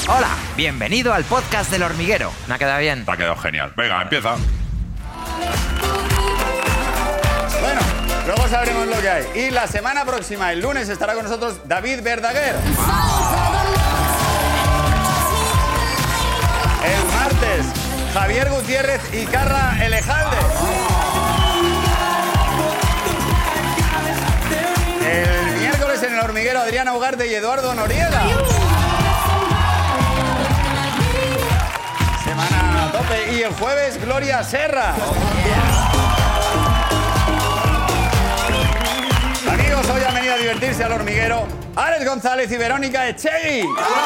Hola, bienvenido al podcast del hormiguero. ¿Me ha quedado bien? Te ha quedado genial. Venga, empieza. Bueno, luego sabremos lo que hay. Y la semana próxima, el lunes, estará con nosotros David Verdaguer. El martes, Javier Gutiérrez y Carra Elejalde. El miércoles en el hormiguero, Adriana Ugarte y Eduardo Noriega. Semana a tope. Y el jueves, Gloria Serra. Amigos, hoy han venido a divertirse al hormiguero Alex González y Verónica Echegui.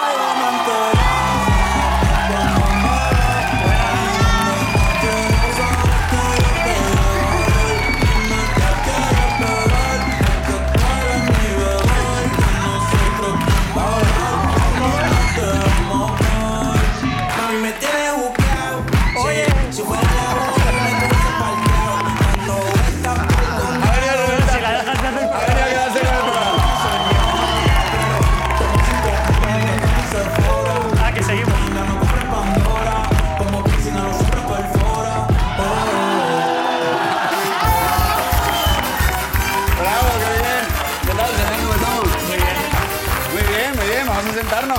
Sentarnos.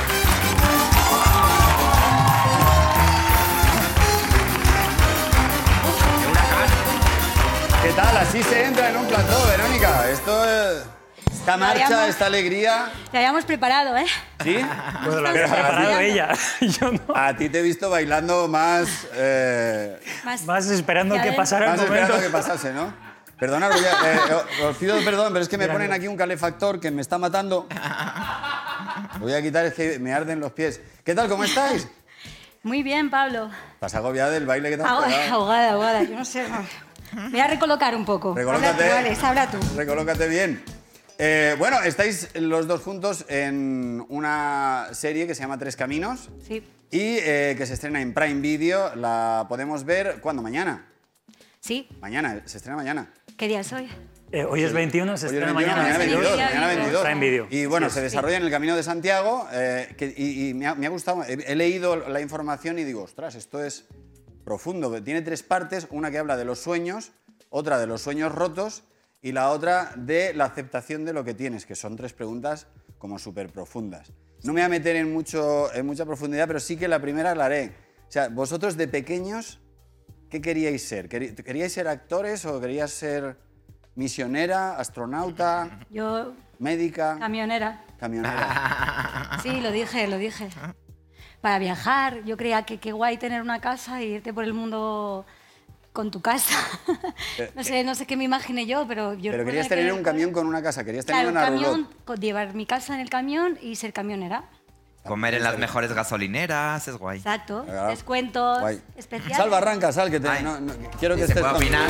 ¿Qué tal? Así se entra en un plató, Verónica. Esta marcha, esta alegría. Te habíamos preparado, ¿eh? ¿Sí? Pues la había preparado ella. Yo no. A ti te he visto bailando más... Más esperando que pasara el Más momento. esperando que pasase, ¿no? Perdonad, os pido perdón, pero es que me ponen aquí un calefactor que me está matando. Lo voy a quitar, es que me arden los pies. ¿Qué tal? ¿Cómo estáis? Muy bien, Pablo. ¿Estás agobiada del baile que te has pegado? Ahogada, yo no sé. Me voy a recolocar un poco. Recolócate. Habla tú. Recolócate bien. Bueno, estáis los dos juntos en una serie que se llama Tres Caminos. Sí. Y que se estrena en Prime Video. La podemos ver, ¿cuándo? ¿Mañana? Sí. Mañana, se estrena mañana. ¿Qué día es hoy? Hoy es 21, se Hoy es estrena 21, mañana. mañana 22. Prime Video. Y bueno, Sí, se desarrolla en el Camino de Santiago y me ha gustado. He leído la información y digo, ostras, esto es profundo. Tiene tres partes, una que habla de los sueños, otra de los sueños rotos y la otra de la aceptación de lo que tienes, que son tres preguntas como súper profundas. No me voy a meter en mucha profundidad, pero sí que la primera la haré. O sea, vosotros de pequeños, ¿qué queríais ser? ¿Queríais ser actores o querías ser misionera, astronauta, Yo... médica? Camionera. Camionera. Sí, lo dije. Para viajar. Yo creía que qué guay tener una casa e irte por el mundo con tu casa. No sé qué me imaginé yo, pero yo... Pero querías recuerdo tener que- un camión con una casa, querías tener Claro, un una camión, roulotte. llevar mi casa en el camión y ser camionera. Comer en las mejores gasolineras, es guay. Exacto. Claro. Descuentos Guay. especiales. Salva, arranca, sal, que te, Ay. quiero que ¿Y se estés puede con- opinar?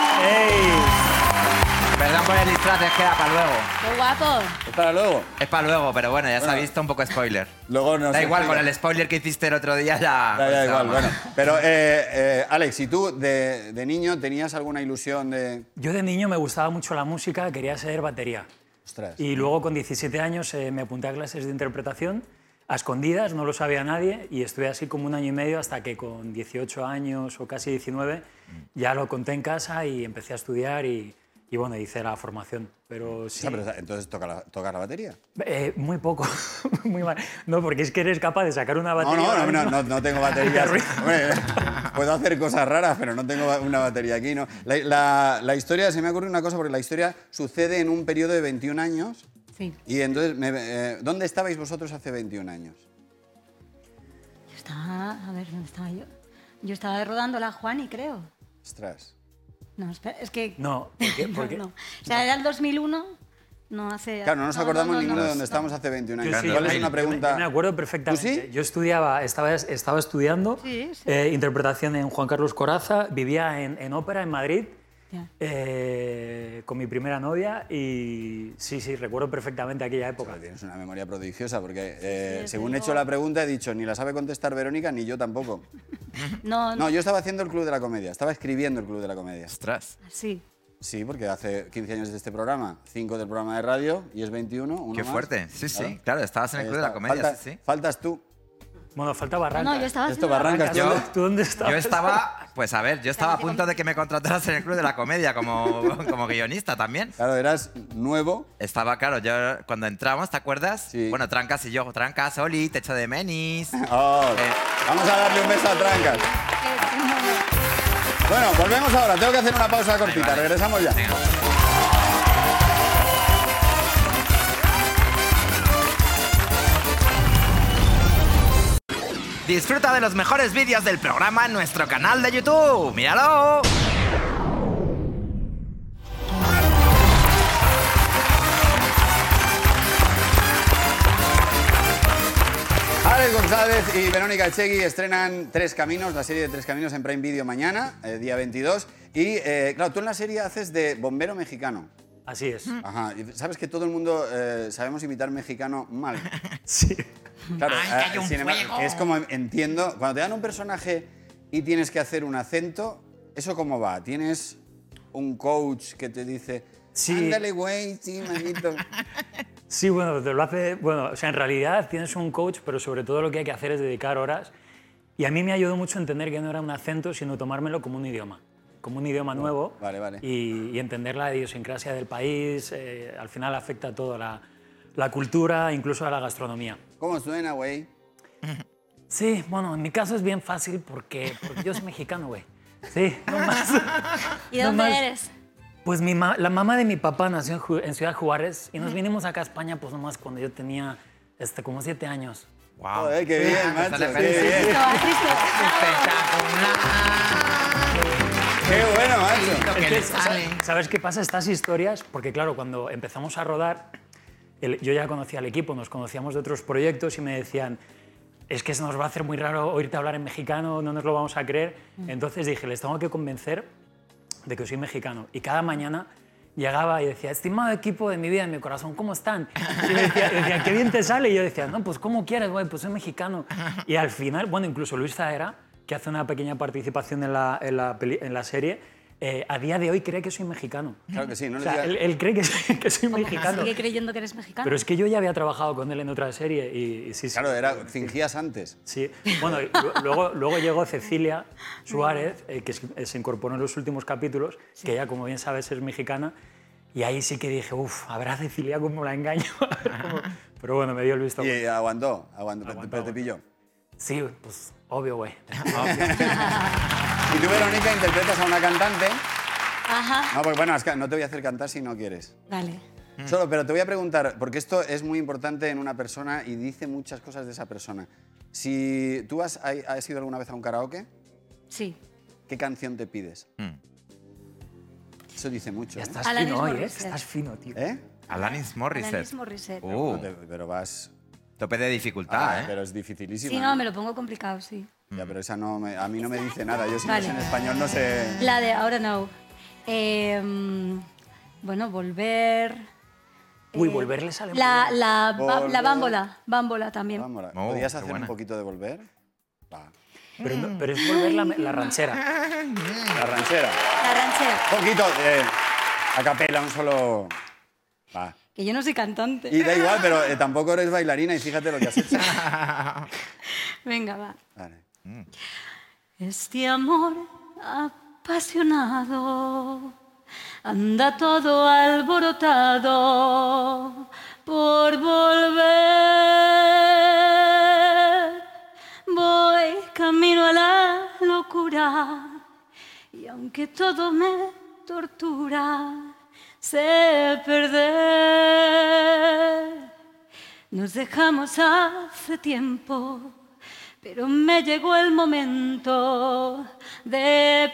¡Ey! Perdón por el disfraz, es que era para luego. ¡Qué guapo! Es para luego. Es para luego, pero bueno, ya se ha Bueno. visto un poco spoiler. Luego nos Da igual, explica. con el spoiler que hiciste el otro día ya... Da pues, igual, vamos. bueno. Pero, Alex, ¿y tú de niño tenías alguna ilusión de...? Yo de niño me gustaba mucho la música, quería ser batería. Ostras. Y luego con 17 años me apunté a clases de interpretación, a escondidas, no lo sabía nadie, y estuve así como un año y medio hasta que con 18 años o casi 19 ya lo conté en casa y empecé a estudiar y bueno, hice la formación. Pero sí, O sea, pero, entonces tocar la batería. muy poco, muy mal. No, porque es que eres capaz de sacar una No, batería. ahora mismo. no tengo batería. Hombre, puedo hacer cosas raras, pero no tengo una batería aquí, ¿no? La historia, se me ocurre una cosa, porque la historia sucede en un periodo de 21 años. Sí. Y entonces, ¿dónde estabais vosotros hace 21 años? Yo estaba... A ver, ¿dónde estaba yo? Yo estaba rodando la Juani, creo. Ostras. No, espera, es que... No, ¿por qué? No. O sea, era el 2001, no hace... Claro, no nos acordamos ninguno de no. dónde estábamos hace 21 Yo años. sí, ¿Cuál es yo una pregunta? me acuerdo perfectamente. ¿Tú sí? Yo estaba estudiando Sí, sí. interpretación en Juan Carlos Corazza, vivía en ópera en Madrid Ya. con mi primera novia y sí, recuerdo perfectamente aquella época. Pero tienes una memoria prodigiosa, porque sí, según he digo- hecho la pregunta he dicho, ni la sabe contestar Verónica, ni yo tampoco. No, No, yo estaba haciendo el Club de la Comedia, estaba escribiendo el Club de la Comedia. Ostras. Sí. Sí, porque hace 15 años de este programa, 5 del programa de radio y es 21. Uno Qué más. fuerte. Sí, sí. Claro, estabas en el Ahí Club de la está. Comedia, sí, sí. Faltas tú. Bueno, falta Barranca. No, yo estaba Esto, haciendo... Barrancas, Yo- ¿Tú dónde estabas? Yo estaba, pues a ver, yo estaba a punto de que me contrataras en el Club de la Comedia como guionista también. Claro, eras nuevo. Estaba, claro, yo cuando entramos, ¿te acuerdas? Sí. Bueno, Trancas y yo, Trancas, Oli, te echo de menis. Oh, vamos a darle un beso a Trancas. Bueno, volvemos ahora. Tengo que hacer una pausa cortita. Vale. Regresamos ya. Venga. Disfruta de los mejores vídeos del programa en nuestro canal de YouTube. ¡Míralo! Alex González y Verónica Echegui estrenan Tres Caminos, la serie de Tres Caminos en Prime Video mañana, día 22. Y claro, tú en la serie haces de bombero mexicano. Así es. Ajá. Y sabes que todo el mundo sabemos imitar mexicano mal. Sí. Claro, ¡Ay, que hay un sin embargo, fuego! que es como entiendo, cuando te dan un personaje y tienes que hacer un acento, ¿eso cómo va? ¿Tienes un coach que te dice, Sí. ándale, güey, sí, manito? Sí, bueno, te lo hace... Bueno, o sea, en realidad tienes un coach, pero sobre todo lo que hay que hacer es dedicar horas. Y a mí me ayudó mucho a entender que no era un acento, sino tomármelo como un idioma nuevo. Vale, vale. Y entender la idiosincrasia del país. Al final afecta a todo, la cultura, incluso a la gastronomía. ¿Cómo suena, güey? Sí, bueno, en mi caso es bien fácil porque yo soy mexicano, güey. Sí, no más. ¿Y dónde Nomás- eres? Pues la mamá de mi papá nació en Ciudad Juárez y nos vinimos acá a España pues nomás cuando yo tenía como 7 años. ¡Wow! Joder, qué bien, macho, Sale qué feliz. bien. ¡Espectacular! Qué bueno, Lo macho. que Es le que, sale. ¿Sabes qué pasa? Estas historias, porque claro, cuando empezamos a rodar, yo ya conocía al equipo, nos conocíamos de otros proyectos y me decían, es que se nos va a hacer muy raro oírte hablar en mexicano, no nos lo vamos a creer. Entonces dije, les tengo que convencer de que soy mexicano. Y cada mañana llegaba y decía, estimado equipo de mi vida, de mi corazón, ¿cómo están? Y me decía, qué bien te sale. Y yo decía, no, pues ¿cómo quieres, güey? Pues soy mexicano. Y al final, bueno, incluso Luis Zahera, que hace una pequeña participación en la serie, a día de hoy cree que soy mexicano. Claro que sí, no O le sea, digas... él cree que soy mexicano. ¿Sigue creyendo que eres mexicano? Pero es que yo ya había trabajado con él en otra serie y sí, sí. Claro, fingías antes. Sí, bueno, y luego llegó Cecilia Suárez, que se incorporó en los últimos capítulos, que ella, como bien sabes, es mexicana, y ahí sí que dije, uff, a ver a Cecilia cómo la engaño. A ver cómo... Pero bueno, me dio el visto. Y aguantó, Aguantó, pero te pilló. Sí, pues obvio, güey. Y tú, Verónica, interpretas a una cantante. Ajá. No, porque bueno, es que no te voy a hacer cantar si no quieres. Vale. Solo, pero te voy a preguntar, porque esto es muy importante en una persona y dice muchas cosas de esa persona. Si tú has ido alguna vez a un karaoke, Sí. ¿qué canción te pides? Eso dice mucho. Ya ¿eh? estás Alanis fino hoy, ¿eh? Morissette. Estás fino, tío. ¿Eh? Alanis Morissette. Alanis Morissette. Pero vas... Tope de dificultad, ¿eh? Pero es dificilísimo. Sí, no, me lo pongo complicado, sí. Ya, pero esa no a mí no me dice nada. Yo si Vale. no sé en español no sé... La de Ahora No. Bueno, volver. Uy, volver le sale muy La, bien. la bámbola. Bámbola también. Vámonos. Oh, ¿Podrías qué hacer buena. un poquito de volver? Va. Pero es volver la ranchera. La ranchera. La ranchera. Un poquito, a capela, un solo... Va. Que yo no soy cantante. Y da igual, pero tampoco eres bailarina y fíjate lo que has hecho. Venga, va. Vale. Este amor apasionado anda todo alborotado por volver. Voy camino a la locura y aunque todo me tortura, sé perder. Nos dejamos hace tiempo, pero me llegó el momento de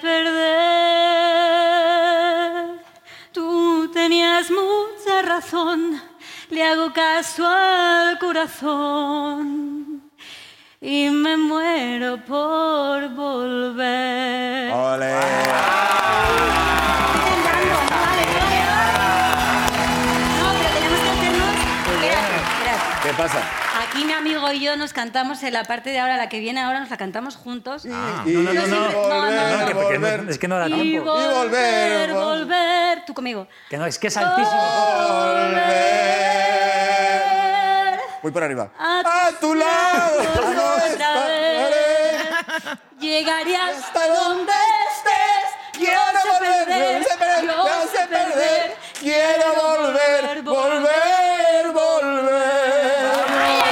perder. Tú tenías mucha razón, le hago caso al corazón y me muero por volver. ¡Ole! No, pero tenemos que hacernos... Espérate. ¿Qué pasa? Aquí mi amigo y yo nos cantamos en la parte de ahora, la que viene ahora, nos la cantamos juntos. Y no. volver, No, porque volver. es que no da Y tiempo. volver, volver. volver. Tú conmigo. Que no, es que es altísimo. Volver. Voy por arriba. A tu lado. otra vez. Llegaré hasta donde estés. Quiero volver, yo sé perder. quiero volver, volver, volver.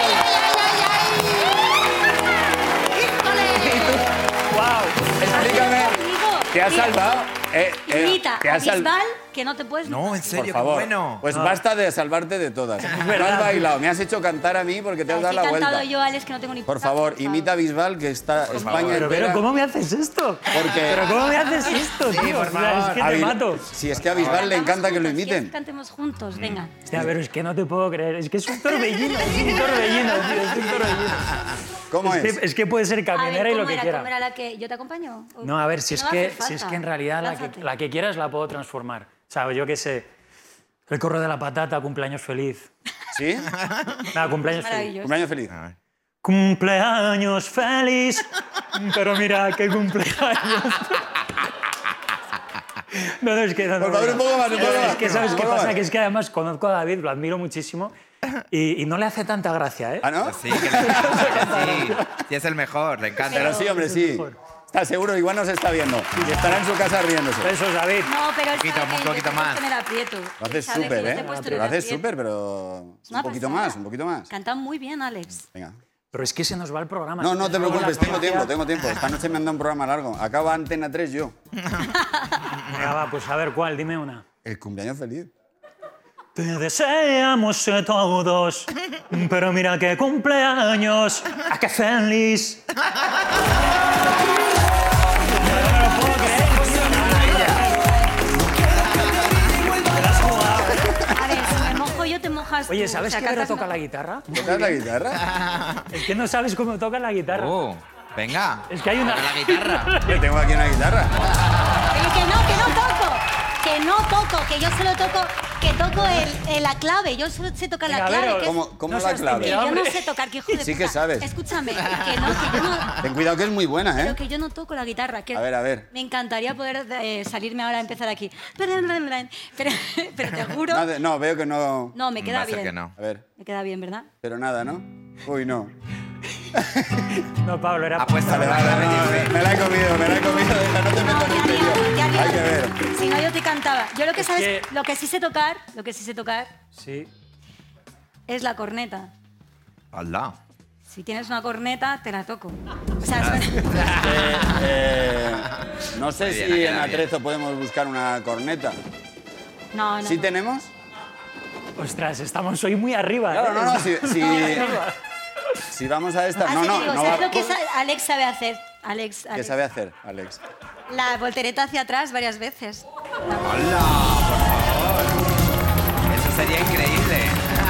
¡Wow! Explícame. ¿Te has salvado? Imita ¿te a has salvado? Bisbal, que no te puedes... No, en Por serio, qué favor. bueno. Pues basta de salvarte de todas. No has bailado, me has hecho cantar a mí porque te has dado la he cantado vuelta. yo, Alex, que no tengo ni Por puta favor, puta. imita a Bisbal, que está España Pero entera. ¿cómo me haces esto? Porque ¿Pero cómo me haces esto, tío? por O sea, es que a te Bis- mato. Si es que a Bisbal le encanta que lo Juntos, ¿quieres imiten. que cantemos juntos? Venga. Hostia, pero es que no te puedo creer. Es que es un torbellino, tío. Es un torbellino. ¿Cómo es? Es que puede ser A camionera ver, y lo ¿cómo que era? quiera. ¿Cómo era la que yo te acompaño? No, a ver, si es No que, hace si es falta. que en realidad Lánzate. la que quieras la puedo transformar. O sea, yo qué sé, el corro de la patata, cumpleaños feliz. ¿Sí? Nada, cumpleaños feliz. Maravilloso. Cumpleaños feliz. Cumpleaños feliz, pero mira qué cumpleaños. No, es que no. Por favor, un poco más, un poco más. Es que ¿sabes Un qué poco pasa? más. Que es que además conozco a David, lo admiro muchísimo y no le hace tanta gracia, ¿eh? ¿Ah, no? Sí, que le encanta, que sí. Sí, es el mejor, le encanta. Pero sí, hombre, sí. Está seguro, igual nos está viendo. Y estará en su casa riéndose. Eso es David. No, pero él Poquito, sabe que un yo poquito te he más. puesto en el aprieto. Lo haces Sabe que súper, yo te he ¿eh? puesto en el Lo haces aprieto. súper, pero Es una un poquito pasada. más, un poquito más. Canta muy bien, Alex. Venga. Pero es que se nos va el programa. No, no te Luego la preocupes, tengo conocia- tiempo, tengo tiempo. Esta noche me han dado un programa largo. Acaba Antena 3 yo. Venga, va, pues a ver cuál, dime una. El cumpleaños feliz. Te deseamos todos, pero mira qué cumpleaños, ¡a qué feliz! A ver, si me mojo yo, te mojas tú. Oye, O ¿sabes sea, que Vero cantas toca la mejor. guitarra? ¿Tocas la guitarra? Es que no sabes cómo toca la guitarra. Venga. Es que hay una... Toca la guitarra. Yo tengo aquí una guitarra. Oye, que no toco. Que no toco, que yo solo toco, que toco la clave. Yo solo sé tocar la Venga, clave. Vero, que es- ¿Cómo No la seas clave? que tímida. yo no hombre. sé tocar, que hijo de Sí que puta. sabes. Escúchame, que yo no... Ten cuidado que es muy buena, Pero ¿eh? que yo no toco la guitarra. Que A ver. Me encantaría poder salirme ahora a empezar aquí. Pero te juro... No, veo que no... No, me queda Va a ser bien. que no. A ver, Me queda bien, ¿verdad? pero nada, ¿no? Uy, no. No, Pablo, era... Apuesta, Vale, vale, no, me la he comido, deja, no te No, metas en ya serio. haría. Hay que ver. Si no, yo te cantaba. Yo lo que Es sabes, que- lo que sí sé tocar Sí. es la corneta. Hola. Si tienes una corneta, te la toco. O sea, No sé Muy bien, si ha en quedado bien. Atrezo podemos buscar una corneta. no. ¿Sí tenemos? Ostras, estamos hoy muy arriba. Claro, ¿eh? no, si vamos a esta... Así No, te no, digo, no ¿sabes va... lo que Alex sabe hacer? Alex, ¿Qué sabe hacer, Alex? la voltereta hacia atrás varias veces. Hola, por favor. Eso sería increíble.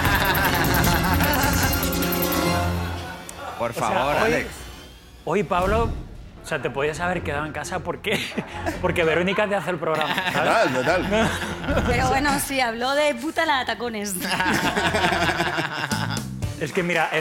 Por O sea, favor, hoy- Alex. Hoy, Pablo, o sea, te podías haber quedado en casa porque Verónica te hace el programa. ¿sabes? Total. Pero bueno, sí, habló de puta la tacones. Es que mira,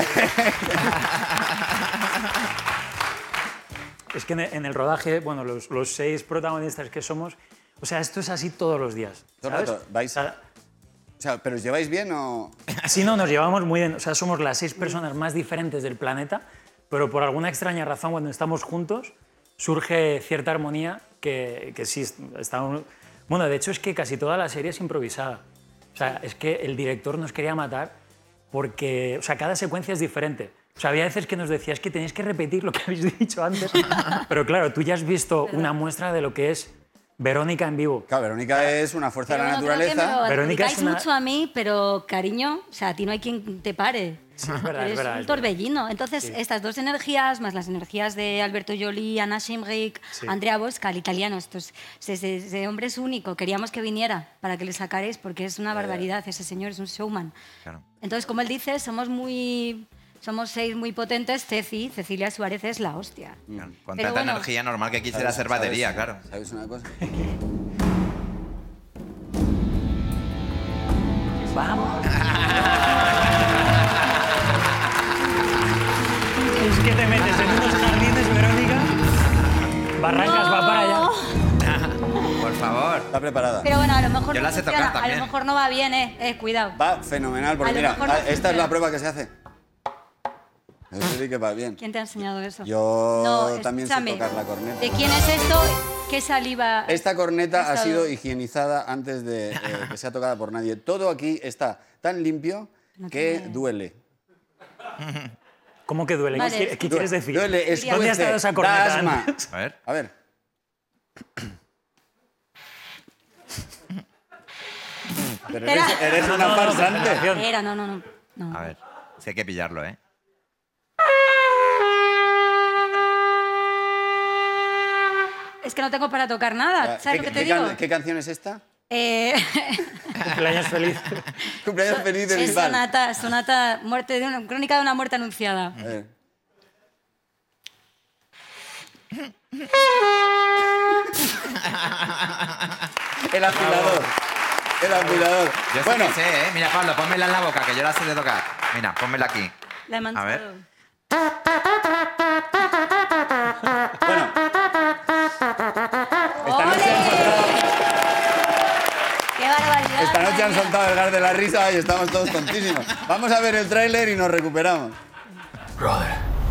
es que en el rodaje, bueno, los 6 protagonistas que somos, o sea, esto es así todos los días. Todo el ¿sabes? rato, vais- O sea, O sea, ¿pero os lleváis bien o...? sí, no, nos llevamos muy bien. O sea, somos las 6 personas más diferentes del planeta, pero por alguna extraña razón, cuando estamos juntos, surge cierta armonía que sí está... Bueno, de hecho, es que casi toda la serie es improvisada. O sea, es que el director nos quería matar porque, o sea, cada secuencia es diferente. O sea, había veces que nos decías que tenéis que repetir lo que habéis dicho antes. Pero claro, tú ya has visto una muestra de lo que es Verónica en vivo. Claro, Verónica es una fuerza de la Pero bueno, creo que me naturaleza. lo Verónica es adjudicáis una- mucho a mí, pero cariño, o sea, a ti no hay quien te pare. Sí, es verdad, es Eres verdad. un es verdad. torbellino. Entonces, estas dos energías, más las energías de Alberto Joly, Anna Shimrik, Andrea Bosca, el italiano, ese hombre es único. Queríamos que viniera para que le sacarais, porque es una barbaridad. Ese señor es un showman. Claro. Entonces, como él dice, somos 6 muy potentes. Cecilia Suárez es la hostia. Claro. Con Pero tanta bueno. energía normal que quisiera ser batería, claro. ¿Sabes una cosa? Vamos. Es que te metes en unos jardines, Verónica. Barrancas va para allá. Por favor. Está preparada. Pero bueno, a lo mejor Yo no la sé tocar funciona, a también. lo mejor no va bien, cuidado. Va fenomenal, porque A lo mira, mejor no esta es funciona. la prueba que se hace. Eso sí que va bien. ¿Quién te ha enseñado eso? Yo también sé escúchame, tocar la corneta. ¿De quién es esto? ¿Qué saliva? Esta corneta ha estado- sido higienizada antes de que sea tocada por nadie. Todo aquí está tan limpio No que tiene- duele. ¿Cómo que duele? Vale. ¿Qué quieres decir? Duele, ¿Dónde ha escuece, estado esa da corneta asma. antes? A ver. A ver. Pero eres Espera. una farsante. Espera, no. A ver. Sí hay que pillarlo, ¿eh? Es que no tengo para tocar nada, ¿sabes lo que te digo? ¿Qué canción es esta? Cumpleaños feliz. Cumpleaños feliz de es Bisbal. sonata, crónica de una muerte anunciada. A ver. El afilador. El afilador. Yo sí que sé, ¿eh? Mira, Pablo, pónmela en la boca, que yo la sé de tocar. Mira, pónmela aquí. La he manchado. A ver. Bueno. Esta noche han soltado, ¡Qué barbaridad! esta noche han madre mía! soltado el gas de la risa y estamos todos tontísimos. Vamos a ver el tráiler y nos recuperamos. Brother.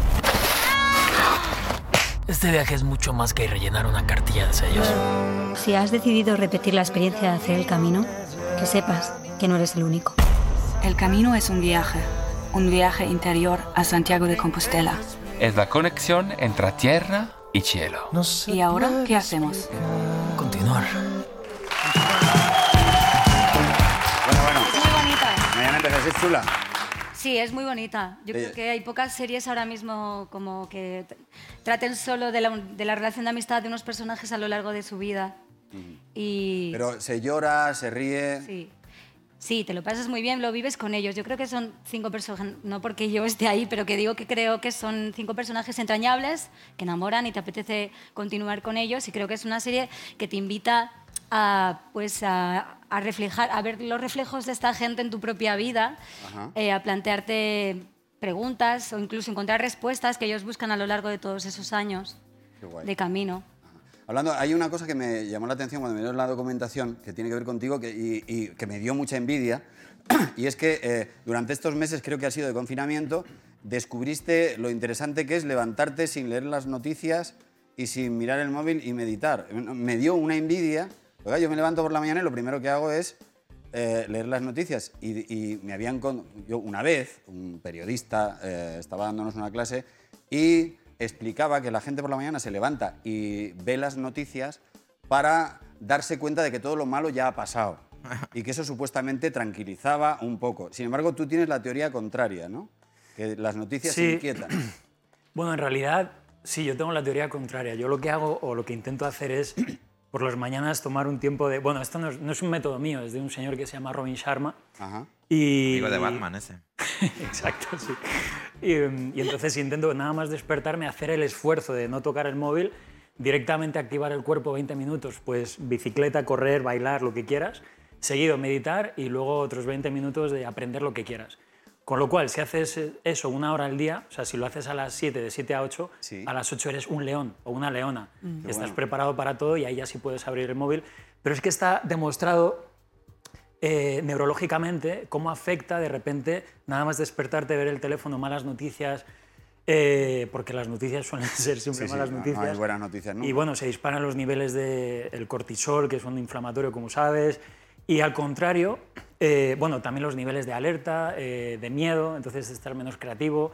Este viaje es mucho más que rellenar una cartilla de sellos. Si has decidido repetir la experiencia de hacer el camino, que sepas que no eres el único. El camino es un viaje interior a Santiago de Compostela. Es la conexión entre tierra y cielo. ¿Y ahora qué hacemos? Continuar. Bueno. Es muy bonita. Mañana empiezas, es chula. Sí, es muy bonita. Yo creo que hay pocas series ahora mismo como que traten solo de la relación de amistad de unos personajes a lo largo de su vida. Y Pero se llora, se ríe. sí. Sí, te lo pasas muy bien, lo vives con ellos. Yo creo que son 5 personajes, no porque yo esté ahí, pero que digo que creo que son 5 personajes entrañables, que enamoran y te apetece continuar con ellos. Y creo que es una serie que te invita a reflejar, a ver los reflejos de esta gente en tu propia vida, a plantearte preguntas o incluso encontrar respuestas que ellos buscan a lo largo de todos esos años Qué guay. de camino. Hablando, hay una cosa que me llamó la atención cuando me dio la documentación, que tiene que ver contigo y que me dio mucha envidia, y es que durante estos meses, creo que ha sido de confinamiento, descubriste lo interesante que es levantarte sin leer las noticias y sin mirar el móvil y meditar. Me dio una envidia, porque yo me levanto por la mañana y lo primero que hago es leer las noticias. Y me habían... Yo una vez, un periodista estaba dándonos una clase y explicaba que la gente por la mañana se levanta y ve las noticias para darse cuenta de que todo lo malo ya ha pasado y que eso supuestamente tranquilizaba un poco. Sin embargo, tú tienes la teoría contraria, ¿no? Que las noticias Sí. inquietan. Bueno, en realidad, sí, yo tengo la teoría contraria. Yo lo que hago o lo que intento hacer es por las mañanas tomar un tiempo de... Bueno, esto no es un método mío, es de un señor que se llama Robin Sharma. Ajá. Y... Amigo de Batman ese. Exacto, sí. Y entonces intento nada más despertarme, hacer el esfuerzo de no tocar el móvil, directamente activar el cuerpo 20 minutos, pues bicicleta, correr, bailar, lo que quieras, seguido meditar y luego otros 20 minutos de aprender lo que quieras. Con lo cual, si haces eso 1 hora al día, o sea, si lo haces a las 7, de 7 a 8, Sí. a las 8 eres un león o una leona. Qué Estás bueno. preparado para todo y ahí ya sí puedes abrir el móvil. Pero es que está demostrado neurológicamente cómo afecta de repente nada más despertarte, ver el teléfono, malas noticias, porque las noticias suelen ser siempre Sí, sí, malas no noticias. hay buenas noticias nunca. Y bueno, se disparan los niveles del cortisol, que es un inflamatorio, como sabes, y al contrario, bueno, también los niveles de alerta, de miedo, entonces estar menos creativo,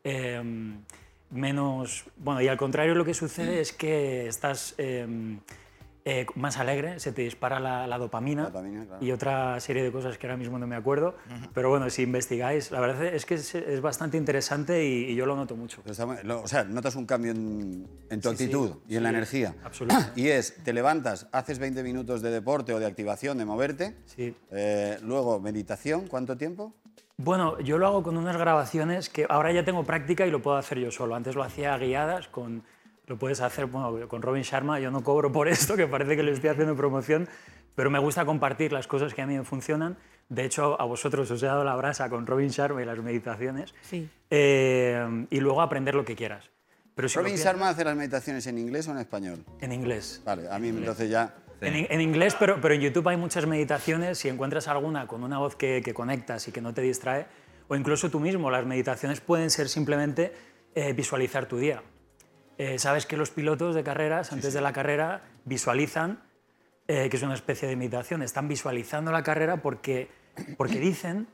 menos... Bueno, y al contrario lo que sucede es que estás más alegre, se te dispara la dopamina, La dopamina, claro. y otra serie de cosas que ahora mismo no me acuerdo, pero bueno, si investigáis, la verdad es que es bastante interesante y yo lo noto mucho. Pero o sea, notas un cambio en tu Sí, sí, actitud y en la sí, energía. absolutamente. Y es, te levantas, haces 20 minutos de deporte o de activación, de moverte. Sí. Luego, meditación, ¿cuánto tiempo? Bueno, yo lo hago con unas grabaciones que ahora ya tengo práctica y lo puedo hacer yo solo. Antes lo hacía guiadas, lo puedes hacer bueno, con Robin Sharma. Yo no cobro por esto, que parece que le estoy haciendo promoción, pero me gusta compartir las cosas que a mí me funcionan. De hecho, a vosotros os he dado la brasa con Robin Sharma y las meditaciones. Sí. Y luego aprender lo que quieras. Pero si ¿Robin lo Sharma hace las meditaciones en inglés o en español? En inglés. Vale, a mí entonces ya... En inglés, pero en YouTube hay muchas meditaciones. Si encuentras alguna con una voz que conectas y que no te distrae, o incluso tú mismo, las meditaciones pueden ser simplemente visualizar tu día. Sabes que los pilotos de carreras, antes de la carrera, visualizan, que es una especie de meditación, están visualizando la carrera porque dicen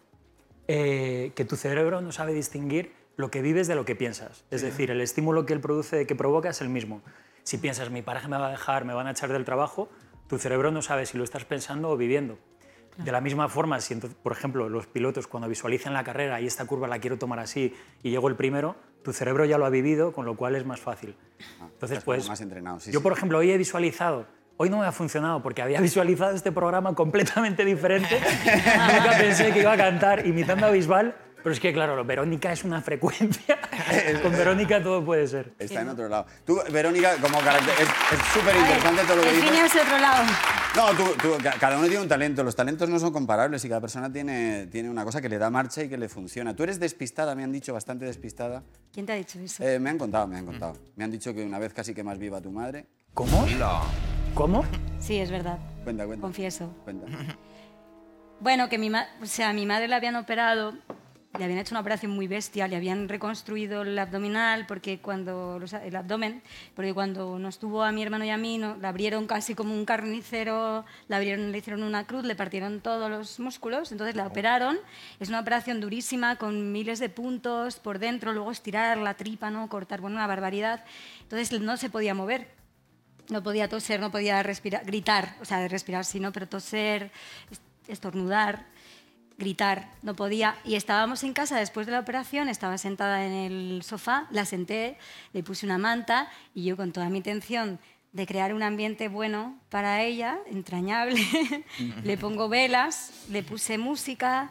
que tu cerebro no sabe distinguir lo que vives de lo que piensas. Es decir, el estímulo que él produce, que provoca, es el mismo. Si piensas, mi pareja me va a dejar, me van a echar del trabajo, tu cerebro no sabe si lo estás pensando o viviendo. De la misma forma, si, por ejemplo, los pilotos cuando visualizan la carrera y esta curva la quiero tomar así y llego el primero, tu cerebro ya lo ha vivido, con lo cual es más fácil. Entonces, pues, más entrenado. yo, por ejemplo, hoy he visualizado, hoy no me ha funcionado porque había visualizado este programa completamente diferente. Nunca pensé que iba a cantar imitando a Bisbal, pero es que, claro, Verónica es una frecuencia. Con Verónica todo puede ser. Está en otro lado. Tú, Verónica, como carácter, es súper interesante todo lo que dices. El es otro lado. No, cada uno tiene un talento. Los talentos no son comparables y cada persona tiene una cosa que le da marcha y que le funciona. Tú eres despistada, me han dicho, bastante despistada. ¿Quién te ha dicho eso? Me han contado. Me han dicho que una vez casi quemas viva a tu madre. ¿Cómo? ¿Cómo? Sí, es verdad. Cuenta. Confieso. Cuenta. Bueno, que mi madre la habían operado, le habían hecho una operación muy bestia, le habían reconstruido el abdominal, el abdomen, porque cuando nos tuvo a mi hermano y a mí, la abrieron casi como un carnicero, le hicieron una cruz, le partieron todos los músculos, entonces la operaron. Es una operación durísima, con miles de puntos por dentro, luego estirar la tripa, ¿no? Cortar, bueno, una barbaridad. Entonces no se podía mover. No podía toser, no podía respirar, gritar, o sea, respirar sí, ¿no? Pero toser, estornudar, gritar, no podía. Y estábamos en casa después de la operación, estaba sentada en el sofá, la senté, le puse una manta y yo con toda mi intención de crear un ambiente bueno para ella, entrañable, le pongo velas, le puse música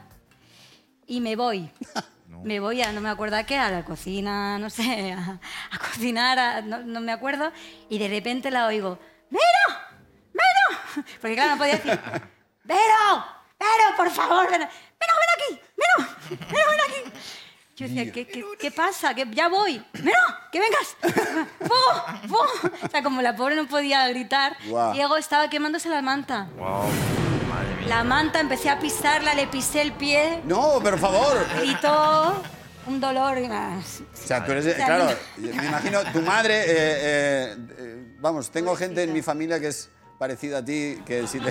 y me voy. Me voy a, no me acuerdo a qué, a la cocina, no sé, a cocinar, no me acuerdo, y de repente la oigo, ¡Vero! ¡Vero! Porque claro, no podía decir, ¡Vero! ¡Vero, por favor! ¡Vero, ven aquí! ¡Vero! ¡Vero, ven aquí! Yo decía, ¿qué pasa? Que ya voy. ¡Vero, que vengas! ¡Fuego! ¡Fuego! O sea, como la pobre no podía gritar, Wow. Diego estaba quemándose la manta. Wow. Madre mía. La manta, empecé a pisarla, le pisé el pie. No, por favor. Gritó, un dolor y más. O sea, tú eres... Claro, me imagino, tu madre... vamos, tengo gente en mi familia que es parecida a ti, que si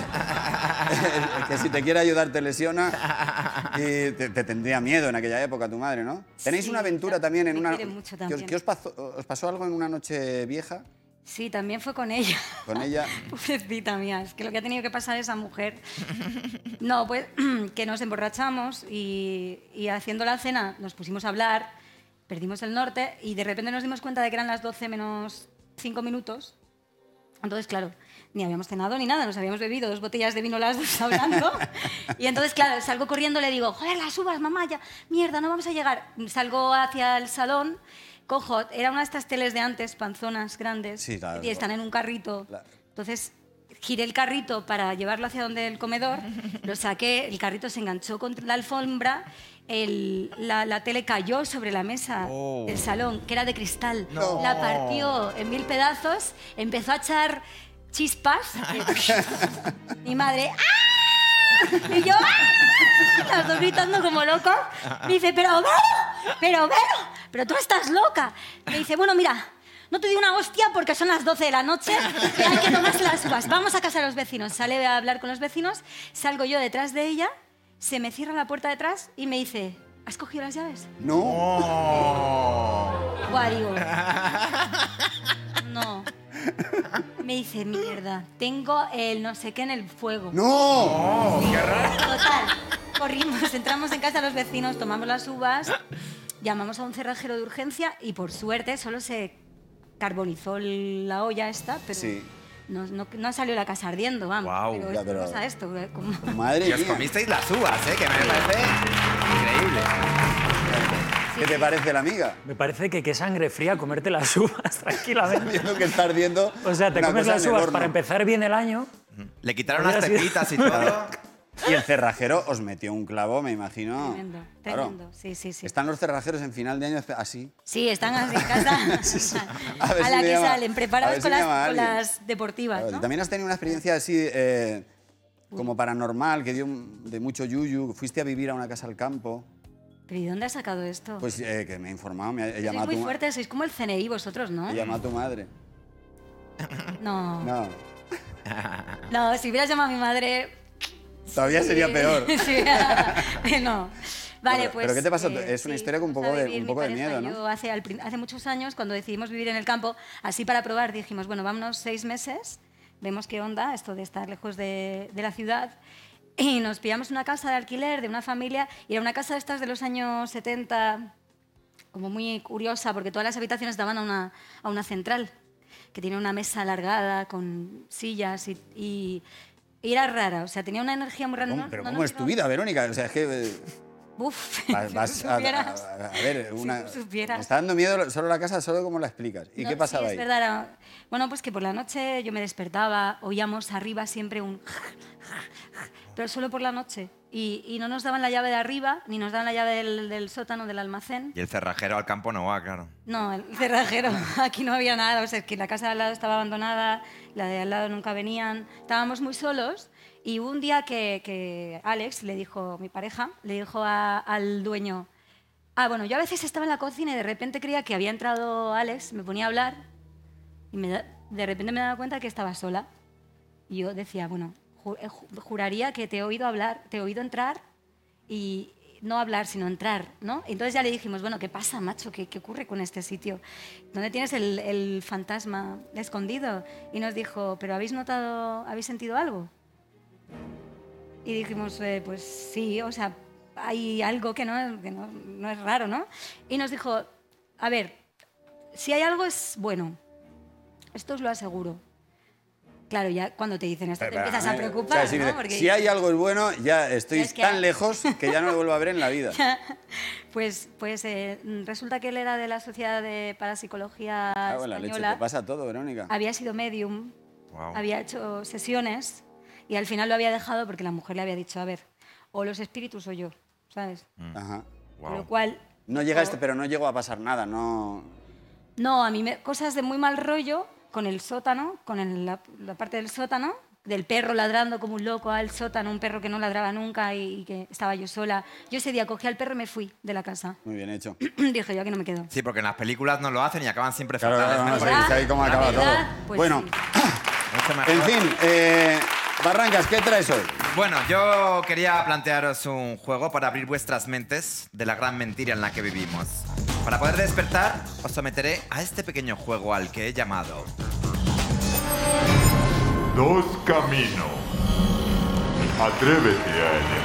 te quiere ayudar te lesiona y te tendría miedo en aquella época tu madre, ¿no? Tenéis Sí, una aventura también en me una... quiere mucho también. ¿Qué os pasó algo en una noche vieja Sí, también fue con ella. con ella? Pobrecita mía, es que lo que ha tenido que pasar esa mujer. No, pues que nos emborrachamos y haciendo la cena nos pusimos a hablar, perdimos el norte y de repente nos dimos cuenta de que eran las 12 menos 5 minutos. Entonces, claro, ni habíamos cenado ni nada, nos habíamos bebido 2 botellas de vino las dos hablando. Y entonces, claro, salgo corriendo, le digo, joder, las uvas, mamá, ya, mierda, no vamos a llegar. Salgo hacia el salón, cojo, era una de estas teles de antes, panzonas grandes, Sí, claro. y están en un carrito. Claro. Entonces, giré el carrito para llevarlo hacia donde el comedor, lo saqué, el carrito se enganchó contra la alfombra, la tele cayó sobre la mesa del salón, que era de cristal. No. La partió en 1000 pedazos, empezó a echar chispas. Mi madre, ¡ah! Y yo, ¡ah! Las dos gritando como locos. Me dice, pero Vero, pero tú estás loca. Me dice, bueno, mira, no te digo una hostia porque son las 12 de la noche y hay que tomarse las uvas. Vamos a casa de los vecinos. Sale a hablar con los vecinos, salgo yo detrás de ella, se me cierra la puerta detrás y me dice, ¿has cogido las llaves? No. Buah, digo, no. Me dice, mierda, tengo el no sé qué en el fuego. No. Total, corrimos, entramos en casa de los vecinos, tomamos las uvas, llamamos a un cerrajero de urgencia y por suerte solo se carbonizó la olla esta, pero Sí. no salió la casa ardiendo, vamos. Guau. Pero Ya, esto pero- pasa esto, como... Madre Y os mía. comisteis las uvas, que me parece increíble. ¿Qué te parece la amiga? Me parece que qué sangre fría comerte las uvas tranquilamente. Viendo que está ardiendo. O sea, te una comes cosa las en el uvas horno. para empezar bien el año. Le quitaron las Hubiera sido- pepitas y todo. Y el cerrajero os metió un clavo, me imagino. Tremendo, Claro. tremendo. Sí, sí, sí. Están los cerrajeros en final de año así. Sí, están así en casa. A ver A si la me que llama- salen, a preparados ver si con me llama con alguien. las deportivas, Claro, ¿no? y también has tenido una experiencia así como paranormal, que dio de mucho yuyu. Fuiste a vivir a una casa al campo. ¿Pero y dónde has sacado esto? Pues que me he informado, he Sois llamado, muy fuertes, sois como el CNI vosotros, ¿no? he llamado a tu madre. No. No, No, si hubieras llamado a mi madre... todavía sería peor. Sí, no. Vale, pues... ¿Pero qué te pasó? Es una historia con un fuimos poco a de- vivir un poco de mi pareja miedo, y ¿no? yo hace muchos años, cuando decidimos vivir en el campo, así para probar, dijimos, bueno, vámonos 6 meses, vemos qué onda, esto de estar lejos de la ciudad, y nos pillamos una casa de alquiler de una familia, y era una casa de estas de los años 70, como muy curiosa, porque todas las habitaciones daban a una central, que tiene una mesa alargada con sillas y era rara, o sea, tenía una energía muy rara. Pero ¿cómo es tu vida, Verónica? O sea, es que... Uf, vas si supieras. a ver, Si supieras. me está dando miedo solo la casa, solo cómo la explicas. ¿Y No, qué pasaba sí, ahí? es verdad. Bueno, pues que por la noche yo me despertaba, oíamos arriba siempre un... pero solo por la noche. Y no nos daban la llave de arriba, ni nos daban la llave del sótano, del almacén. Y el cerrajero al campo no va, claro. No, el cerrajero, aquí no había nada. O sea, es que la casa de al lado estaba abandonada, la de al lado nunca venían. Estábamos muy solos y hubo un día que Alex le dijo, mi pareja, le dijo al dueño, bueno, yo a veces estaba en la cocina y de repente creía que había entrado Alex, me ponía a hablar y de repente me daba cuenta que estaba sola. Y yo decía, bueno, juraría que te he oído hablar, te he oído entrar y no hablar, sino entrar, ¿no? Entonces ya le dijimos, bueno, ¿qué pasa, macho? ¿Qué ocurre con este sitio? ¿Dónde tienes el fantasma escondido? Y nos dijo, ¿pero habéis sentido algo? Y dijimos, pues sí, o sea, hay algo que no es raro, ¿no? Y nos dijo, a ver, si hay algo es bueno, esto os lo aseguro. Claro, ya cuando te dicen esto te empiezas a preocupar, o sea, ¿no? si, Porque si hay algo es bueno, ya estoy Es que- tan lejos que ya no lo vuelvo a ver en la vida. Pues resulta que él era de la Sociedad de Parapsicología Cago en la leche, Española. te pasa todo, Verónica. Había sido medium, Wow. había hecho sesiones y al final lo había dejado porque la mujer le había dicho, a ver, o los espíritus o yo, ¿sabes? Ajá. Con lo cual... No llega pero no llegó a pasar nada, no... No, a mí cosas de muy mal rollo con el sótano, con la parte del sótano, del perro ladrando como un loco al sótano, un perro que no ladraba nunca y que estaba yo sola. Yo ese día cogí al perro y me fui de la casa. Muy bien hecho. Dije, yo aquí no me quedo. Sí, porque en las películas no lo hacen y acaban siempre Claro, fatales. vamos Mejor a ver, ¿Verdad? ahí cómo acaba todo. ¿Verdad? Pues Bueno, sí. mucho mejor. en fin, Barrancas, ¿qué traes hoy? Bueno, yo quería plantearos un juego para abrir vuestras mentes de la gran mentira en la que vivimos. Para poder despertar, os someteré a este pequeño juego al que he llamado... Dos caminos. Atrévete a elegir.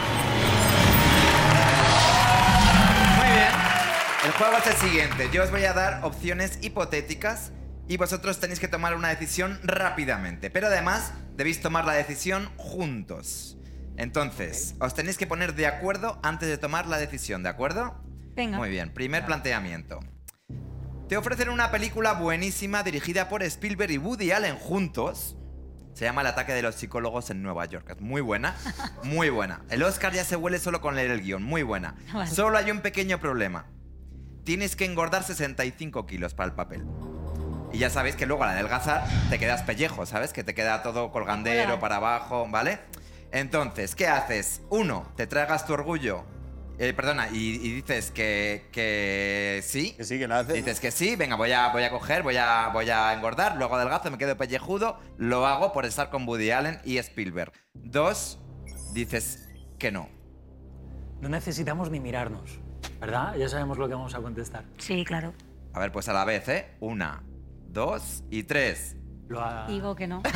Muy bien. El juego es el siguiente. Yo os voy a dar opciones hipotéticas y vosotros tenéis que tomar una decisión rápidamente. Pero además, debéis tomar la decisión juntos. Entonces, os tenéis que poner de acuerdo antes de tomar la decisión, ¿de acuerdo? Venga. Muy bien, primer planteamiento. Te ofrecen una película buenísima dirigida por Spielberg y Woody Allen juntos. Se llama El ataque de los psicólogos en Nueva York. Es muy buena, muy buena. El Oscar ya se huele solo con leer el guión, muy buena. Vale. Solo hay un pequeño problema. Tienes que engordar 65 kilos para el papel. Y ya sabéis que luego al adelgazar te quedas pellejo, ¿sabes? Que te queda todo colgandero Hola. para abajo, ¿vale? Entonces, ¿qué haces? Uno, te tragas tu orgullo. Perdona, y dices que sí. Que sí, que la hace. Dices que sí, venga, voy a coger, voy a engordar, luego adelgazo, me quedo pellejudo, lo hago por estar con Woody Allen y Spielberg. Dos, dices que no. No necesitamos ni mirarnos, ¿verdad? Ya sabemos lo que vamos a contestar. Sí, claro. A ver, pues a la vez, ¿eh? 1, 2 y 3. Digo que no.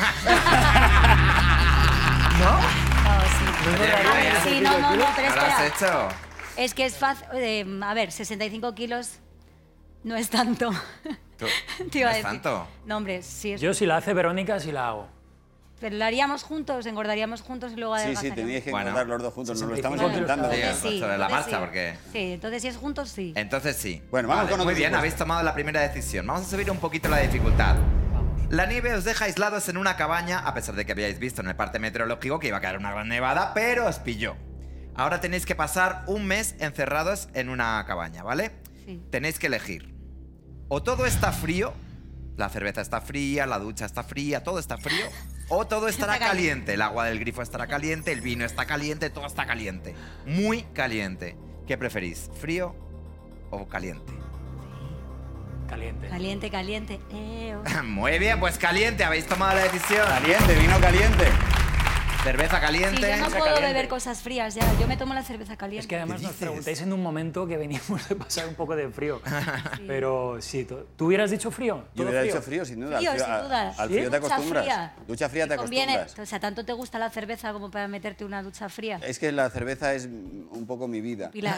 ¿No? No, sí. Sí, no, pero ¿No lo has espera. hecho? Es que es fácil. A ver, 65 kilos no es tanto. ¿Tú? Te iba ¿No a es decir. tanto? No, hombre, sí es. Yo, si la hace Verónica, sí la hago. Pero lo haríamos juntos, engordaríamos juntos y luego Sí, sí, adelgazaríamos. teníais que Bueno. engordar los dos juntos, nos lo 65 estamos intentando. Sí, Entonces sí, sobre la entonces marcha, sí. porque... Sí, entonces si es juntos, sí. Entonces sí. Bueno, vamos con Muy otro bien, supuesto. habéis tomado la primera decisión. Vamos a subir un poquito la dificultad. La nieve os deja aislados en una cabaña, a pesar de que habíais visto en el parte meteorológico que iba a caer una gran nevada, pero os pilló. Ahora tenéis que pasar un mes encerrados en una cabaña, ¿vale? Sí. Tenéis que elegir. O todo está frío, la cerveza está fría, la ducha está fría, todo está frío, o todo estará Está caliente. caliente. El agua del grifo estará caliente, el vino está caliente, todo está caliente. Muy caliente. ¿Qué preferís? ¿Frío o caliente? Caliente. Caliente, caliente. Muy bien, pues caliente, habéis tomado la decisión. Caliente, vino caliente. Cerveza Sí, caliente. yo no puedo caliente. beber cosas frías ya. Yo me tomo la cerveza caliente. Es que además ¿Qué nos dices? preguntáis en un momento que veníamos de pasar un poco de frío. Pero sí, ¿tú hubieras dicho frío? Yo ¿Todo hubiera frío? dicho frío, sin duda. Frío, Al frío, sin duda. al ¿Sí? frío te Ducha acostumbras. fría. Ducha fría te Conviene. acostumbras. O sea, ¿tanto te gusta la cerveza como para meterte una ducha fría? Es que la cerveza es un poco mi vida. Pilar.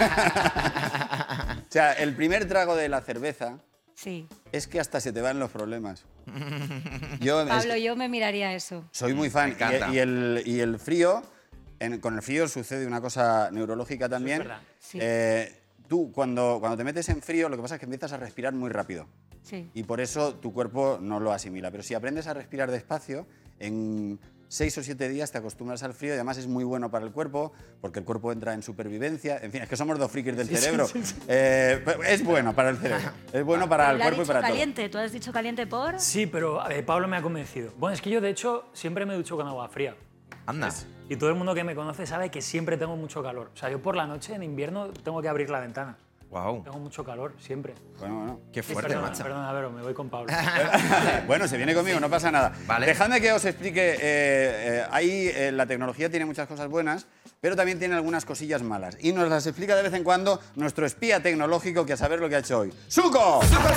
O sea, el primer trago de la cerveza Sí. es que hasta se te van los problemas. Yo, Pablo, yo me miraría eso. soy muy fan. Me encanta. Y el frío, con el frío sucede una cosa neurológica también. verdad. Sí. Tú, cuando te metes en frío, lo que pasa es que empiezas a respirar muy rápido. Sí. Y por eso tu cuerpo no lo asimila. Pero si aprendes a respirar despacio, en 6 o 7 días te acostumbras al frío y además es muy bueno para el cuerpo, porque el cuerpo entra en supervivencia. En fin, es que somos dos frikis del cerebro. Es bueno para el cerebro. Es bueno para el Pero le ha cuerpo y dicho para caliente. ¿Tú has dicho caliente por? Sí, pero Pablo me ha convencido. Bueno, es que yo, de hecho, siempre me ducho con agua fría. Anda. Y todo el mundo que me conoce sabe que siempre tengo mucho calor. O sea, yo por la noche, en invierno, tengo que abrir la ventana. Wow. Tengo mucho calor, siempre. Bueno. Qué fuerte, Perdona, macho. perdona, Vero, me voy con Pablo. Bueno, se viene conmigo, no pasa nada. Vale. Dejadme que os explique. La tecnología tiene muchas cosas buenas, pero también tiene algunas cosillas malas. Y nos las explica de vez en cuando nuestro espía tecnológico, que a saber lo que ha hecho hoy. ¡Suco!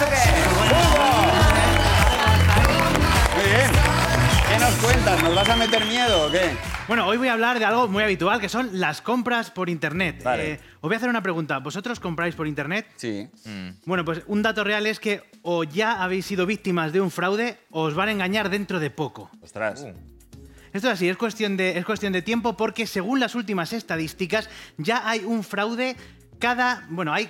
Muy bien. ¿Qué nos cuentas? ¿Nos vas a meter miedo o qué? Bueno, hoy voy a hablar de algo muy habitual, que son las compras por Internet. Vale. Os voy a hacer una pregunta. ¿Vosotros compráis por Internet? Sí. Bueno, pues un dato real es que o ya habéis sido víctimas de un fraude o os van a engañar dentro de poco. Ostras. Esto es así, es cuestión de tiempo porque según las últimas estadísticas ya hay un fraude hay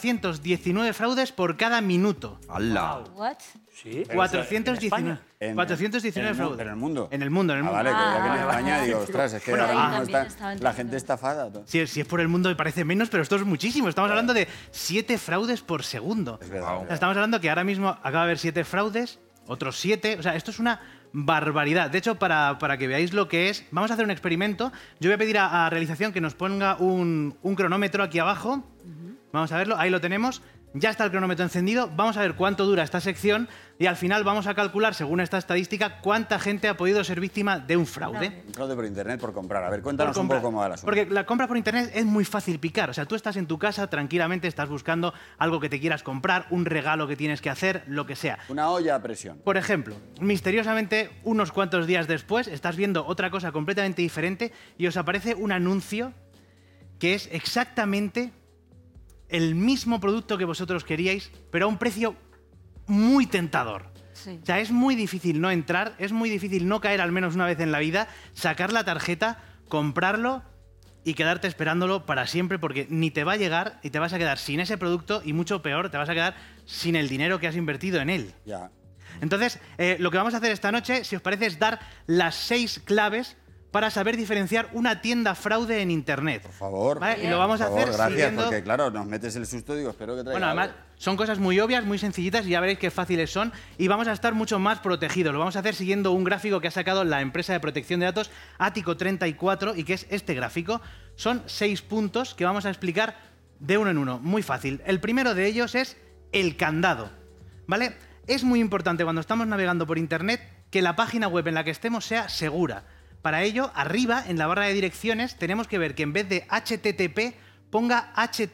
419 fraudes por cada minuto. ¡Hala! What? Sí. 419. En 419 fraudes. ¿En el mundo? En el mundo, en el Ah, mundo. vale, creía que en Ah, España digo, ostras, es que Bueno, ahora mismo también está estaba la entendiendo. gente estafada. Si es por el mundo me parece menos, pero esto es muchísimo. Estamos hablando de 7 fraudes por segundo. Es verdad. O sea, estamos hablando que ahora mismo acaba de haber 7 fraudes, otros 7. O sea, esto es una barbaridad. De hecho, para que veáis lo que es, vamos a hacer un experimento. Yo voy a pedir a realización que nos ponga un cronómetro aquí abajo. Vamos a verlo, ahí lo tenemos. Ya está el cronómetro encendido. Vamos a ver cuánto dura esta sección y al final vamos a calcular, según esta estadística, cuánta gente ha podido ser víctima de un fraude. Un fraude por internet por comprar. A ver, Por cuéntanos un comprar. poco cómo va el asunto. Porque la compra por internet es muy fácil picar. O sea, tú estás en tu casa tranquilamente, estás buscando algo que te quieras comprar, un regalo que tienes que hacer, lo que sea. Una olla a presión. Por ejemplo, misteriosamente, unos cuantos días después, estás viendo otra cosa completamente diferente y os aparece un anuncio que es exactamente el mismo producto que vosotros queríais, pero a un precio muy tentador. Sí. O sea, es muy difícil no entrar, es muy difícil no caer al menos una vez en la vida, sacar la tarjeta, comprarlo y quedarte esperándolo para siempre porque ni te va a llegar y te vas a quedar sin ese producto y mucho peor, te vas a quedar sin el dinero que has invertido en él. Ya. Entonces, lo que vamos a hacer esta noche, si os parece, es dar las 6 claves para saber diferenciar una tienda fraude en Internet. Por favor. ¿Vale? Y lo vamos a Por favor, hacer gracias, siguiendo... porque claro, nos metes el susto, digo, espero que traiga Bueno, además, algo. son cosas muy obvias, muy sencillitas y ya veréis qué fáciles son y vamos a estar mucho más protegidos. Lo vamos a hacer siguiendo un gráfico que ha sacado la empresa de protección de datos Ático 34 y que es este gráfico. Son 6 puntos que vamos a explicar de uno en uno. Muy fácil. El primero de ellos es el candado, ¿vale? Es muy importante cuando estamos navegando por Internet que la página web en la que estemos sea segura. Para ello, arriba, en la barra de direcciones, tenemos que ver que en vez de HTTP ponga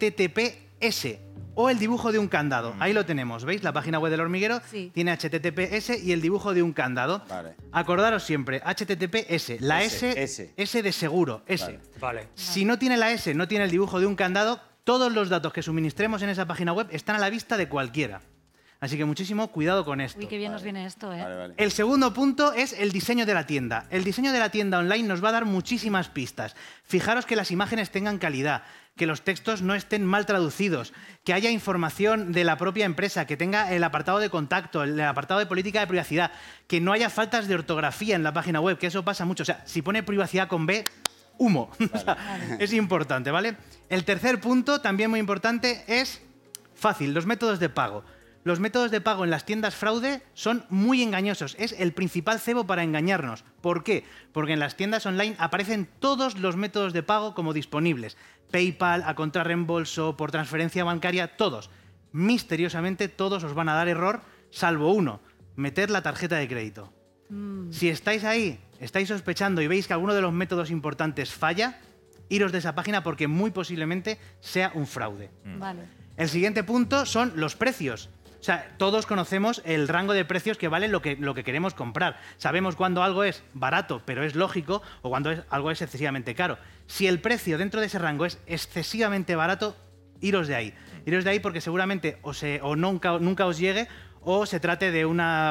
HTTPS o el dibujo de un candado. Ahí lo tenemos, ¿veis? La página web del hormiguero Sí. tiene HTTPS y el dibujo de un candado. Vale. Acordaros siempre, HTTPS, la S de seguro, S. Vale. Si no tiene la S, no tiene el dibujo de un candado, todos los datos que suministremos en esa página web están a la vista de cualquiera. Así que muchísimo cuidado con esto. Uy, qué bien nos viene esto, ¿eh? Vale. El segundo punto es el diseño de la tienda. El diseño de la tienda online nos va a dar muchísimas pistas. Fijaros que las imágenes tengan calidad, que los textos no estén mal traducidos, que haya información de la propia empresa, que tenga el apartado de contacto, el apartado de política de privacidad, que no haya faltas de ortografía en la página web, que eso pasa mucho. O sea, si pone privacidad con B, humo. Vale. O sea, es importante, ¿vale? El tercer punto, también muy importante, es fácil, los métodos de pago. Los métodos de pago en las tiendas fraude son muy engañosos. Es el principal cebo para engañarnos. ¿Por qué? Porque en las tiendas online aparecen todos los métodos de pago como disponibles. PayPal, a contrarreembolso, por transferencia bancaria, todos. Misteriosamente todos os van a dar error, salvo uno, meter la tarjeta de crédito. Si estáis ahí, estáis sospechando y veis que alguno de los métodos importantes falla, iros de esa página porque muy posiblemente sea un fraude. Vale. El siguiente punto son los precios. O sea, todos conocemos el rango de precios que vale lo que queremos comprar. Sabemos cuándo algo es barato, pero es lógico, o cuando algo es excesivamente caro. Si el precio dentro de ese rango es excesivamente barato, iros de ahí. Iros de ahí porque seguramente o nunca os llegue o se trate de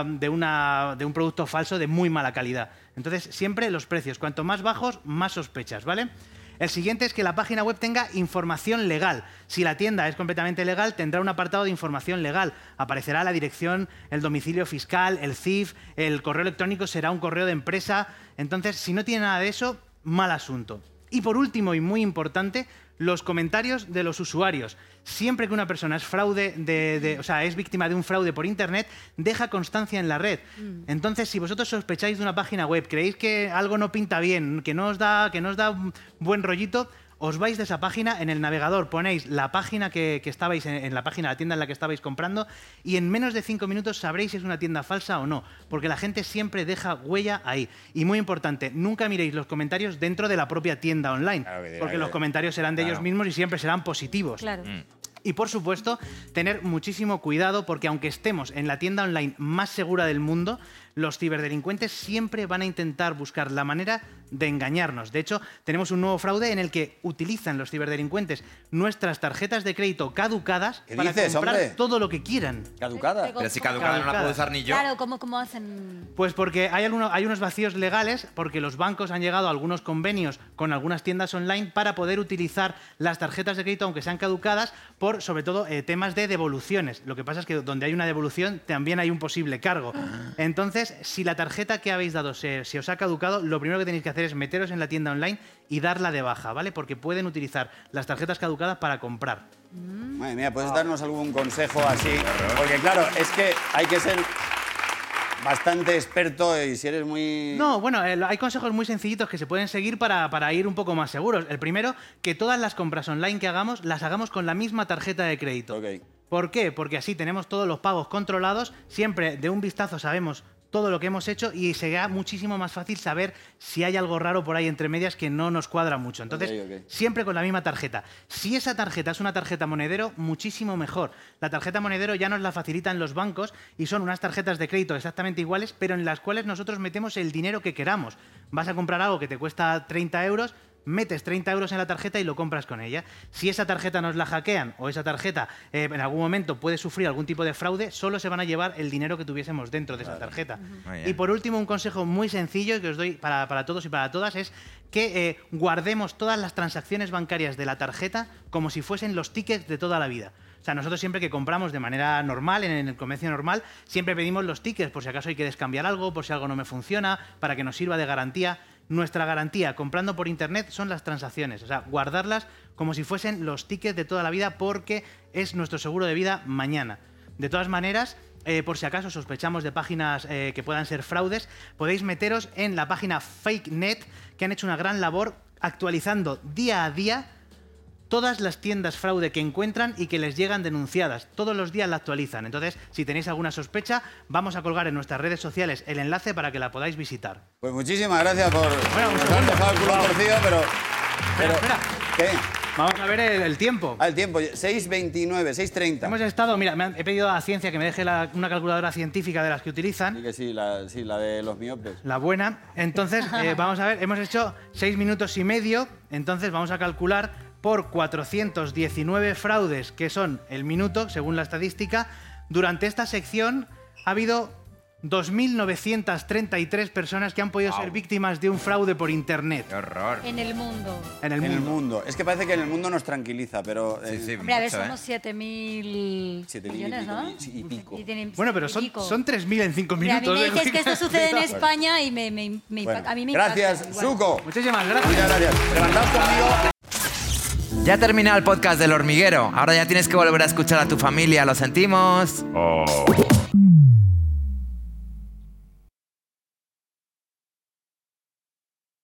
un producto falso de muy mala calidad. Entonces, siempre los precios. Cuanto más bajos, más sospechas, ¿vale? El siguiente es que la página web tenga información legal. Si la tienda es completamente legal, tendrá un apartado de información legal. Aparecerá la dirección, el domicilio fiscal, el CIF, el correo electrónico será un correo de empresa. Entonces, si no tiene nada de eso, mal asunto. Y por último, y muy importante, los comentarios de los usuarios. Siempre que una persona es es víctima de un fraude por internet, deja constancia en la red. Entonces, si vosotros sospecháis de una página web, creéis que algo no pinta bien, que no os da buen rollito, os vais de esa página, en el navegador ponéis la página que estabais en la página, la tienda en la que estabais comprando, y en menos de 5 minutos sabréis si es una tienda falsa o no, porque la gente siempre deja huella ahí. Y muy importante, nunca miréis los comentarios dentro de la propia tienda online, porque los comentarios serán de ellos mismos y siempre serán positivos. Claro. Y por supuesto, tener muchísimo cuidado porque aunque estemos en la tienda online más segura del mundo, los ciberdelincuentes siempre van a intentar buscar la manera de engañarnos. De hecho, tenemos un nuevo fraude en el que utilizan los ciberdelincuentes nuestras tarjetas de crédito caducadas para comprar todo lo que quieran. ¿Caducada? Pero si caducada no la puedo usar ni yo. Claro, ¿cómo hacen? Pues porque hay unos vacíos legales, porque los bancos han llegado a algunos convenios con algunas tiendas online para poder utilizar las tarjetas de crédito, aunque sean caducadas, por sobre todo temas de devoluciones. Lo que pasa es que donde hay una devolución también hay un posible cargo. Entonces, si la tarjeta que habéis dado se os ha caducado, lo primero que tenéis que hacer es meteros en la tienda online y darla de baja, ¿vale? Porque pueden utilizar las tarjetas caducadas para comprar. Madre mía, ¿puedes darnos algún consejo así? Porque claro, es que hay que ser bastante experto y si eres muy... No, bueno, hay consejos muy sencillitos que se pueden seguir para ir un poco más seguros. El primero, que todas las compras online que hagamos, las hagamos con la misma tarjeta de crédito. Okay. ¿Por qué? Porque así tenemos todos los pagos controlados, siempre de un vistazo sabemos todo lo que hemos hecho y será muchísimo más fácil saber si hay algo raro por ahí entre medias que no nos cuadra mucho. Entonces, siempre con la misma tarjeta. Si esa tarjeta es una tarjeta monedero, muchísimo mejor. La tarjeta monedero ya nos la facilitan los bancos y son unas tarjetas de crédito exactamente iguales, pero en las cuales nosotros metemos el dinero que queramos. Vas a comprar algo que te cuesta 30 euros, metes 30 euros en la tarjeta y lo compras con ella. Si esa tarjeta nos la hackean o esa tarjeta en algún momento puede sufrir algún tipo de fraude, solo se van a llevar el dinero que tuviésemos dentro de esa tarjeta. Y por último, un consejo muy sencillo que os doy para todos y para todas es que guardemos todas las transacciones bancarias de la tarjeta como si fuesen los tickets de toda la vida. O sea, nosotros siempre que compramos de manera normal, en el comercio normal, siempre pedimos los tickets por si acaso hay que descambiar algo, por si algo no me funciona, para que nos sirva de garantía. Nuestra garantía comprando por internet son las transacciones, o sea, guardarlas como si fuesen los tickets de toda la vida porque es nuestro seguro de vida mañana. De todas maneras, por si acaso sospechamos de páginas que puedan ser fraudes, podéis meteros en la página FakeNet, que han hecho una gran labor actualizando día a día todas las tiendas fraude que encuentran y que les llegan denunciadas. Todos los días la actualizan. Entonces, si tenéis alguna sospecha, vamos a colgar en nuestras redes sociales el enlace para que la podáis visitar. Pues muchísimas gracias por... Bueno, nos han dejado el culo torcido, pero... Espera. ¿Qué? Vamos a ver el tiempo. El tiempo, 6:29, 6:30. Hemos estado, mira, he pedido a la ciencia que me deje una calculadora científica de las que utilizan. Sí, que sí, la de los miopes. La buena. Entonces, vamos a ver, hemos hecho 6 minutos y medio, entonces vamos a calcular por 419 fraudes, que son el minuto, según la estadística, durante esta sección ha habido 2.933 personas que han podido ser víctimas de un fraude por internet. ¡Qué horror! En el mundo. En el En el mundo. mundo. Es que parece que en el mundo nos tranquiliza, pero... Sí, Hombre, a ver, mucho, somos 7.000 7.000 millones, ¿no? y pico. Bueno, pero son 3.000 en 5 Hombre, a mí minutos. me dices que esto sucede en Bueno. España y me Bueno, a mí me gracias, impacta. Igual. Suco. Muchísimas gracias. Muchas gracias. Levantaos conmigo. Ya ha terminado el podcast del hormiguero. Ahora ya tienes que volver a escuchar a tu familia. Lo sentimos. Oh.